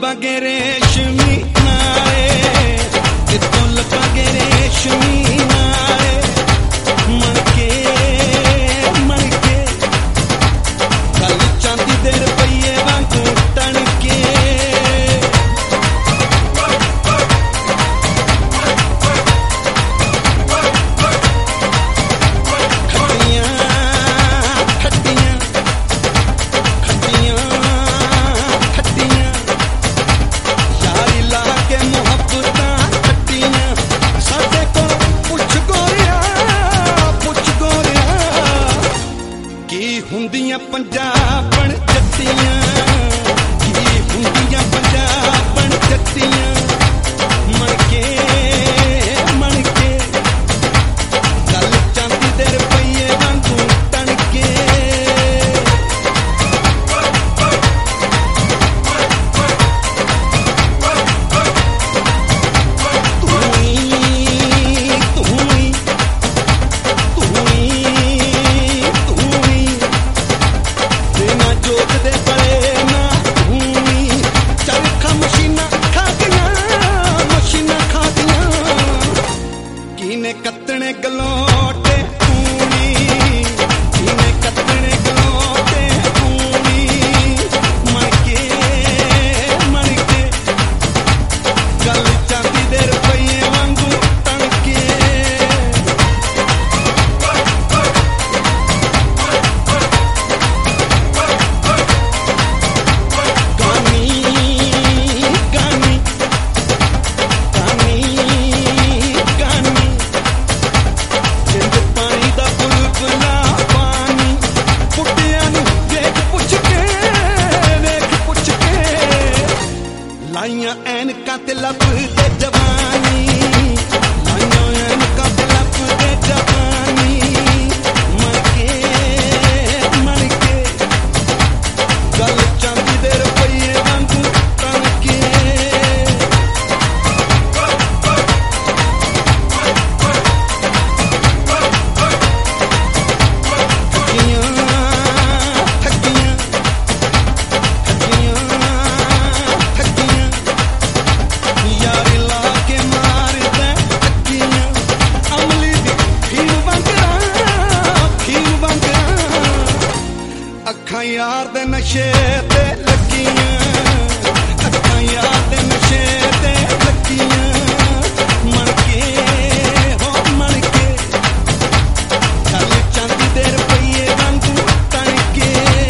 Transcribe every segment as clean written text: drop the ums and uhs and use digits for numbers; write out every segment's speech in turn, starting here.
ਲੱਭਾਂਗੇ ਰੇਸ਼ਮੀ ਨਾਲੇ, ਕਿਤੋਂ ਲੱਭਾਂਗੇ ਰੇਸ਼ਮੀ ਨਾਲੇ, ਮਣ ਕੇ ਗੱਲ ਚਾਂਦੀ ਦੇ ਰੁਪਈਏ ਵਾਂਗੂ ਤਣ ਕੇ। ਹੁੰਦੀਆਂ ਪੰਜਾਬਣ ਜੱਟੀਆਂ, ਕੀ ਹੁੰਦੀਆਂ ਪੰਜਾਬਣ ਜੱਟੀਆਂ, ਮਣ ਕੇ ਗੱਲ ਚਾਂਦੀ ਦੇ ਰੁਪਈਏ ਵਾਂਗੂ ਤਣ ਕੇ। ਕੱਤਣੇ ਗਲੋਟੇ ਊਣੀ, ਕਿਨੇ ਕੱਤਣੇ ਗਲੋਟੇ ਊਣੀ, ਮਣ ਕੇ ਗੱਲ ਚਾਂਦੀ ਦੇ ਰੁਪਈਏ ਵਾਂਗੂ ਤਣ ਕੇ। ਲਾਈਆਂ ਐਨਕਾਂ ਤੇ ਲੱਭਦੇ ਜਵਾਨੀ, ਲਾਈਆਂ ਐਨਕਾਂ ਤੇ ਲੱਭਦੇ ਜਵਾਨੀ, ਮਣ ਕੇ ਗੱਲ ਚਾਂਦੀ ਦੇ ਰੁਪਈਏ ਵਾਂਗੂ ਤਣ ਕੇ। ਅੱਖਾਂ ਯਾਰ ਦੇ ਨਸ਼ੇ ਤੇ ਲੱਗੀਆਂ, ਅੱਖਾਂ ਯਾਰ ਦੇ ਨਸ਼ੇ ਤੇ ਲੱਗੀਆਂ, ਮਣ ਕੇ ਗੱਲ ਚਾਂਦੀ ਦੇ ਰੁਪਈਏ ਵਾਂਗੂ ਤਣ ਕੇ।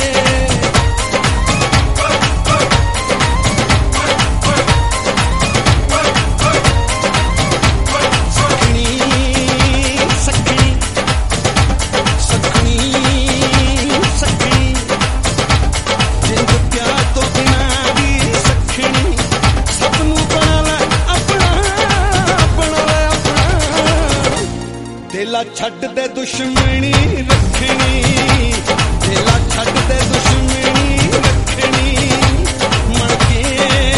ਦਿਲਾ ਛੱਡ ਦੇ ਦੁਸ਼ਮਣੀ ਰੱਖਣੀ, ਦਿਲਾ ਛੱਡ ਦੇ ਦੁਸ਼ਮਣੀ ਰੱਖਣੀ, ਮਣ ਕੇ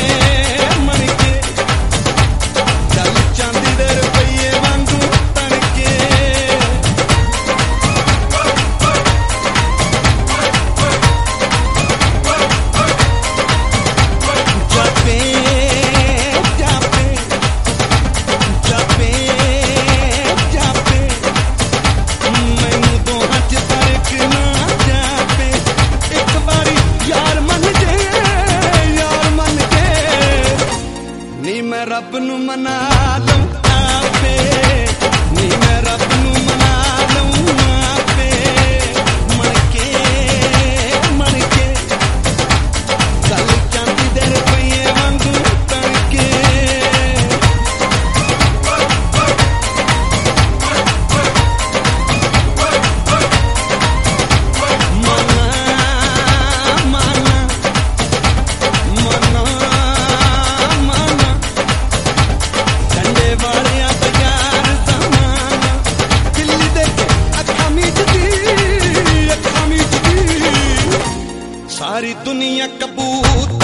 ਗੱਲ ਚਾਂਦੀ ਦੇ ਰੁਪਈਏ ਵਾਂਗੂ ਤਣ ਕੇ। ਰੱਬ ਨੂੰ ਮਨਾ ਲਊਂ ਆਪੇ, ਨੀ ਮੈਂ ਰੱਬ ਨੂੰ ਮਨਾ ਲਊਂ ਆਪੇ, ਮਣ ਕੇ ਗੱਲ ਚਾਂਦੀ ਦੇ ਰੁਪਈਏ ਵਾਂਗੂ ਤਣ ਕੇ। ਵਾਲਿਆਂ ਦਾ ਯਾਰ ਜ਼ਮਾਨਾ, ਦਿੱਲੀ ਦੇ ਕੇ ਅੱਖਾਂ ਮੀਚਦੀ, ਸਾਰੀ ਦੁਨੀਆ ਕਬੂਤ